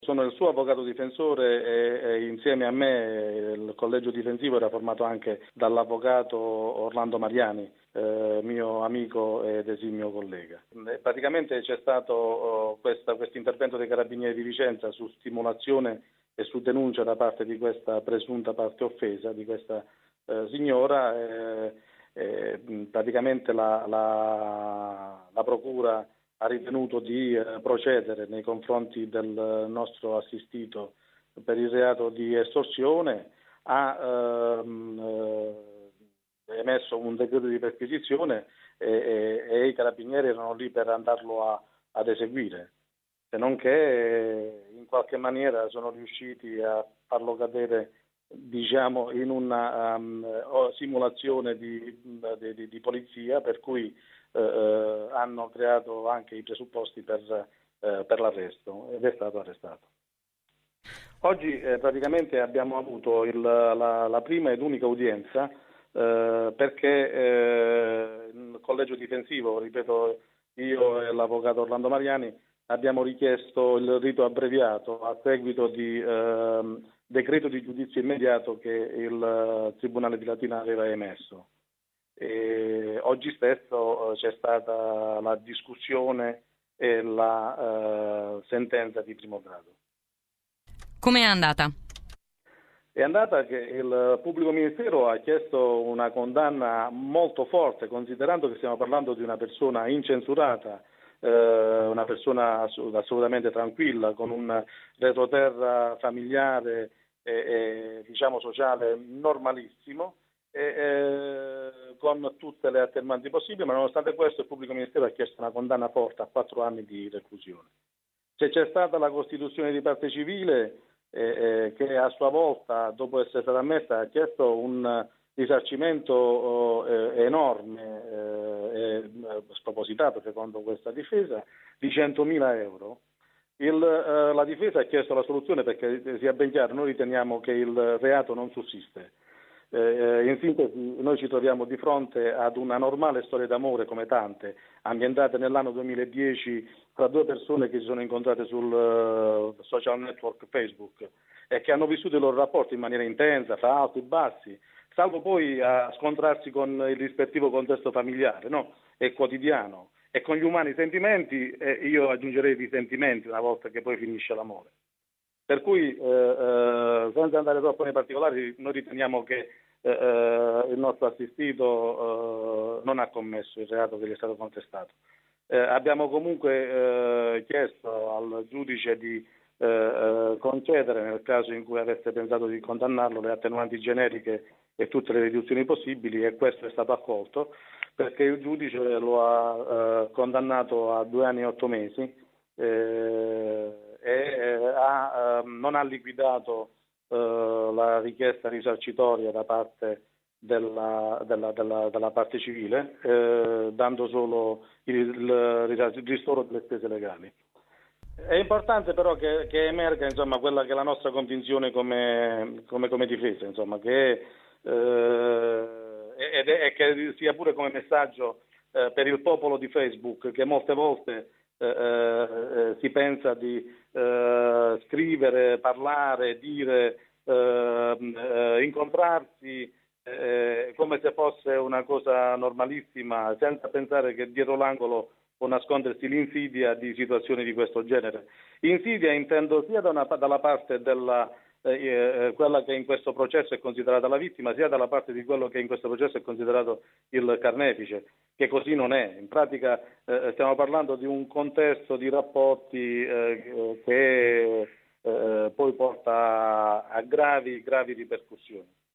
Sono il suo avvocato difensore e insieme a me il collegio difensivo era formato anche dall'avvocato Orlando Mariani, mio amico ed esimio collega. Praticamente c'è stato questo intervento dei Carabinieri di Vicenza su stimolazione e su denuncia da parte di questa presunta parte offesa, di questa signora. Praticamente la Procura ha ritenuto di procedere nei confronti del nostro assistito per il reato di estorsione, ha emesso un decreto di perquisizione e i carabinieri erano lì per andarlo ad eseguire, se non che in qualche maniera sono riusciti a farlo cadere, diciamo, in una simulazione di polizia, per cui hanno creato anche i presupposti per l'arresto ed è stato arrestato. Oggi praticamente abbiamo avuto la prima ed unica udienza perché il collegio difensivo, ripeto, io e l'avvocato Orlando Mariani abbiamo richiesto il rito abbreviato a seguito di decreto di giudizio immediato che il Tribunale di Latina aveva emesso. E oggi stesso c'è stata la discussione e la sentenza di primo grado. Com'è andata? È andata che il pubblico ministero ha chiesto una condanna molto forte, considerando che stiamo parlando di una persona incensurata, una persona assolutamente tranquilla, con un retroterra familiare e diciamo sociale normalissimo, con tutte le attenuanti possibili, ma nonostante questo il pubblico ministero ha chiesto una condanna forte a 4 anni di reclusione. Se c'è stata la costituzione di parte civile, che a sua volta, dopo essere stata ammessa, ha chiesto un risarcimento enorme e spropositato, secondo questa difesa, di 100.000 euro. La difesa ha chiesto la soluzione perché, sia ben chiaro, noi riteniamo che il reato non sussiste. In sintesi, noi ci troviamo di fronte ad una normale storia d'amore, come tante, ambientate nell'anno 2010 tra due persone che si sono incontrate sul social network Facebook e che hanno vissuto i loro rapporti in maniera intensa, fra alti e bassi, salvo poi a scontrarsi con il rispettivo contesto familiare, no? E quotidiano, e con gli umani sentimenti, e io aggiungerei di sentimenti una volta che poi finisce l'amore. Per cui, senza andare troppo nei particolari, noi riteniamo che il nostro assistito non ha commesso il reato che gli è stato contestato. Abbiamo comunque chiesto al giudice di concedere, nel caso in cui avesse pensato di condannarlo, le attenuanti generiche e tutte le riduzioni possibili, e questo è stato accolto, perché il giudice lo ha condannato a 2 anni e 8 mesi non ha liquidato la richiesta risarcitoria da parte della parte civile, dando solo il ristoro delle spese legali. È importante però che emerga, insomma, quella che è la nostra convinzione come difesa, insomma, che che sia pure come messaggio per il popolo di Facebook, che molte volte si pensa di scrivere, parlare, dire, incontrarsi come se fosse una cosa normalissima, senza pensare che dietro l'angolo può nascondersi l'insidia di situazioni di questo genere. Insidia intendo sia dalla parte della quella che in questo processo è considerata la vittima, sia dalla parte di quello che in questo processo è considerato il carnefice, che così non è. In pratica stiamo parlando di un contesto di rapporti che poi porta a gravi ripercussioni.